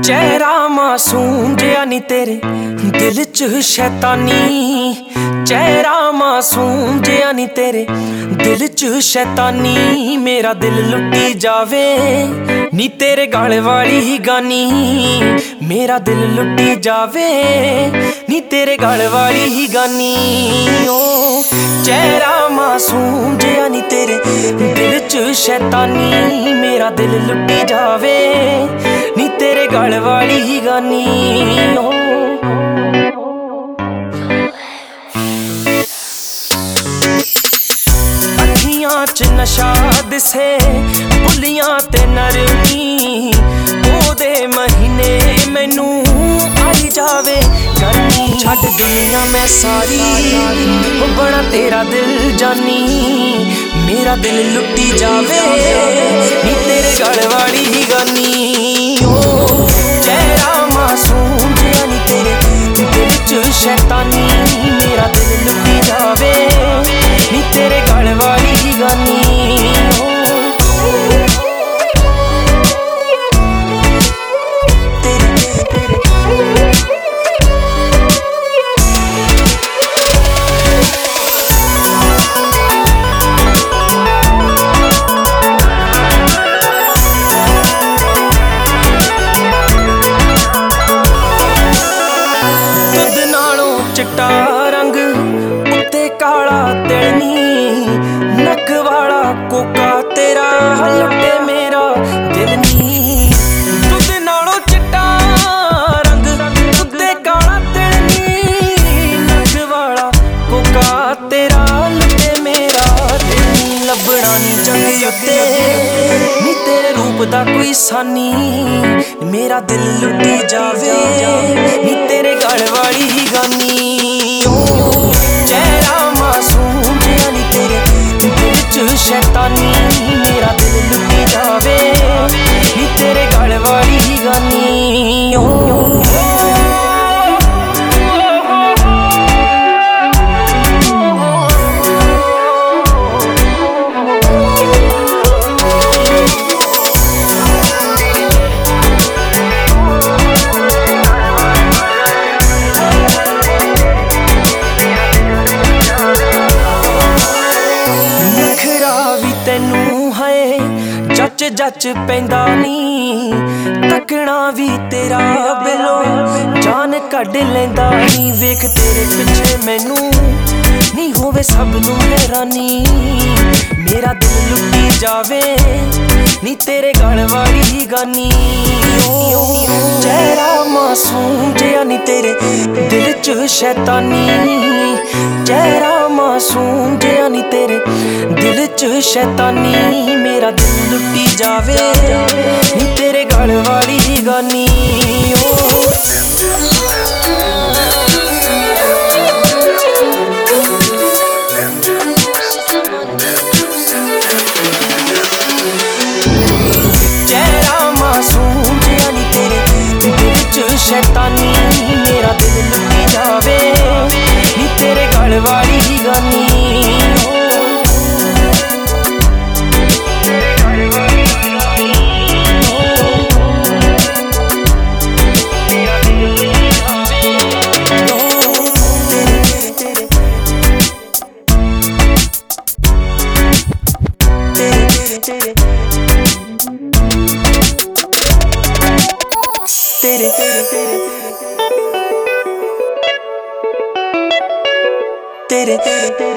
चेहरा मासूम जिया नी तेरे दिल च शैतानी। चेहरा मासूम जिया नी तेरे दिल च शैतानी। मेरा दिल लुटी जावे नी तेरे गल वाली ही गानी। मेरा दिल लुटी जावे नी तेरे गल वाली ही गानी। ओ चेहरा मासूम जिया नी तेरे दिल च शैतानी। मेरा दिल लुटी जावे नी तेरे गल वाली ही गानी। अखियां च नशा दिसे बुलियां ते नरमी। ओदे महीने मैनू आई जावे गर्मी। छड्ड दुनिया मैं सारी हो बना तेरा दिल जानी। मेरा दिल लुटी जावे नी तेरे गल वाली ही गानी। ओ चेहरा मासूम जिया नी तेरे दिल च शैतानी। मेरा दिल लुटी जावे नी तेरे गल वाली ही गानी। चिट्टा रंग उत्ते काला तिलनी। नक वाला कोका तेरा लुटे मेरा दिल नी। दुध नालों चिट्टा रंग उत्ते काला तिलनी। नक वाला कोका तेरा लुटे मेरा दिल नी। लभना नी जग उत्ते नी तेरे रूप दा कोई सानी। मेरा दिल लुटी जावे नी तेरे गल वाली ही गानी। चेहरा मासूम जिया नी तेरे दिल च शैतानी। मेरा दिल लुटी जावे नी तेरे गल वाली ही गानी। जच पैंदा नी तकना भी तेरा बिलो जान कढ लैंदा नी। वेख तेरे पिछे मैनू नी होवे सब नू हैरानी। मेरा दिल लुटी जावे नी तेरे गल वाली ही गानी। चेहरा मासूम जिया नी तेरे दिल च शैतानी। चेहरा मासूम जिया नी तेरे दिल च शैतानी। मेरा दिल लुटी जावे नी तेरे गल वाली ही गानी। चेहरा मासूम जिया नी तेरे दिल च शैतानी। मेरा दिल लुटी जावे नी तेरे गल वाली ही गानी। तेरे